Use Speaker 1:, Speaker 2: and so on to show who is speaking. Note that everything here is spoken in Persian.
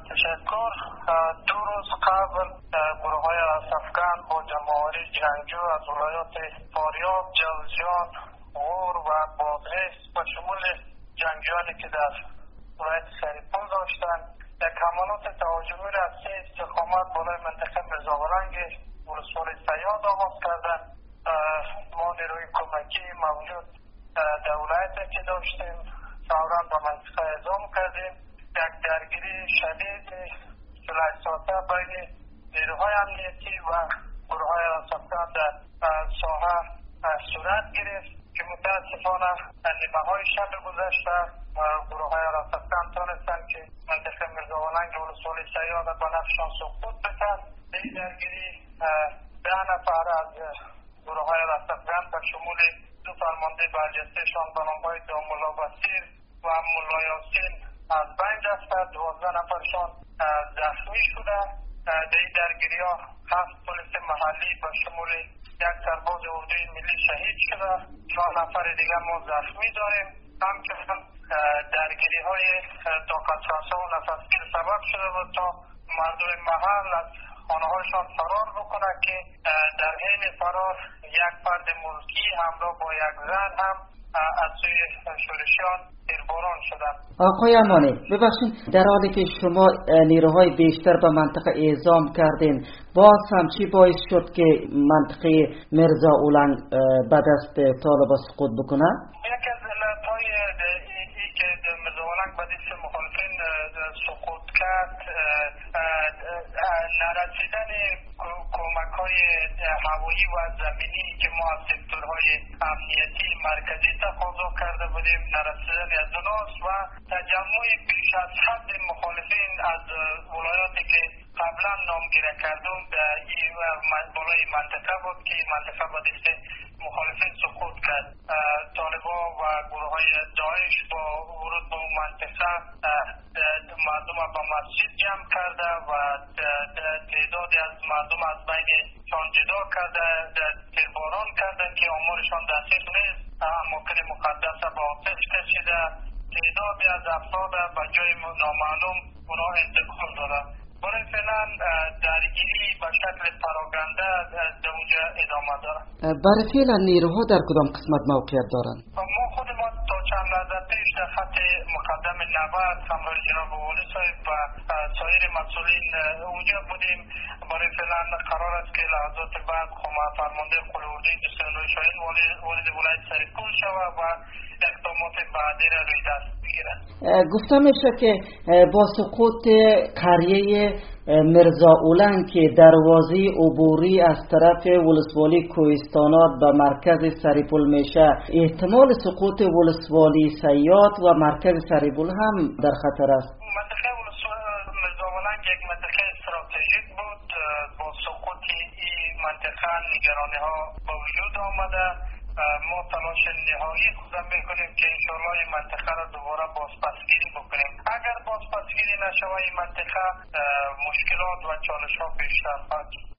Speaker 1: تشکر. 2 روز قبل گروه های افغان با جماهیر جنگجو از ولایات فاریاب، جوزجان، غور و بادغیس و شمول جنگجویانی که در ولایت سریپول داشتند یک حملات تهاجمی را از 3 استقامت بالای منطقه مرزاولنگ ولسوالی صیاد آغاز کردند. ما نیروی کمکی موجود در ولایت که داشتیم فوراً به منطقه اعزام کردیم. یک درگیری شدید 48 ساعته بین نیروهای امنیتی و گروه های افغان در ساحه صورت گرفت که متاسفانه نیمه های شب گذشته گروه های افغان تانستند که منطقه مرزاولنگ ولسوالی صیاد به نفشان سقوط بدهند. این درگیری 10 نفر از گروه های افغان به شمول 2 فرمانده برجستهشان به نام‌های دامولا بصیر و مولا یاسین از بین رفته. 12 نفرشان زخمی شده. در این درگیری ها 7 پلیس محلی به شمول 1 سرباز اردوی ملی شهید شده. 4 نفر دیگه ما زخمی داریم. همچنین درگیری های طاقت‌فرسا و نفسگیر سبب شده بود تا مردم محل از خانه‌هایشان فرار بکنه که در حین فرار 1 فرد ملکی همراه با 1 زن هم از سوی شورشیان تیرباران شدند.
Speaker 2: آقای امانی ببخشید، در حالی که شما نیروهای بیشتر به منطقه اعزام کردین، باز هم چی باعث شد که منطقه مرزاولنگ به دست طالبان سقوط بکنه؟
Speaker 1: یکی از علتهای این که مرزاولنگ به دست مخالفین سقوط کرد نرسیدن کمک‌های هوایی و زمینی که ما از سکتورهای امنیتی مرکزی تقاضا کرده بودیم نرسیدن از اوناست و تجمع بیش از حد مخالفین از ولایاتی که قبلا نامگیری کردم در این بالای منطقه بود که منطقه به دست مخالفین سقوط کرد. طالبان و گروه های داعش با ورود به اون منطقه مردم به مسجد جمع کرده و تعدادی از مردم از بینشان جدا کرده، تیرباران کرده که آمارشان دقیق نیست. اماکن مقدس به آتش کشیده، تعدادی از افراد به جای نامعلوم اونا انتقال داده. برای فعلا درگیری به شکل پراگنده در اونجا ادامه داره.
Speaker 2: برای فعلا نیروها در کدام قسمت موقعیت دارند؟
Speaker 1: ما خود ما تا چند لحظه پیش در خط مقدم 90 همراه جناب والی صاحب و سایر مسئولین اونجا بودیم. برای فعلا قرار است که لحظات بعد فرمانده قول اردوی 29 شاهین والد ولایت سریپول شود و اقدامات بعدی را روی دست بگیرد.
Speaker 2: گفته میشه که با سقوط قریه مرزاولنگ که دروازه عبوری از طرف ولسوالی کوهستانات به مرکز سریپول میشه، احتمال سقوط ولسوالی صیاد و مرکز سریپول هم در خطر است.
Speaker 1: منطقه مرزاولنگ یک منطقه استراتژیک بود. با سقوط این منطقه نگرانی ها به وجود آمده. ما تلاش نهایی خودم میکنیم که انشاءالله این منطقه را دوباره بازپسگیری بکنیم. اگر بازپسگیری نشود این منطقه مشکلات و چالش ها بیشتر خواهد.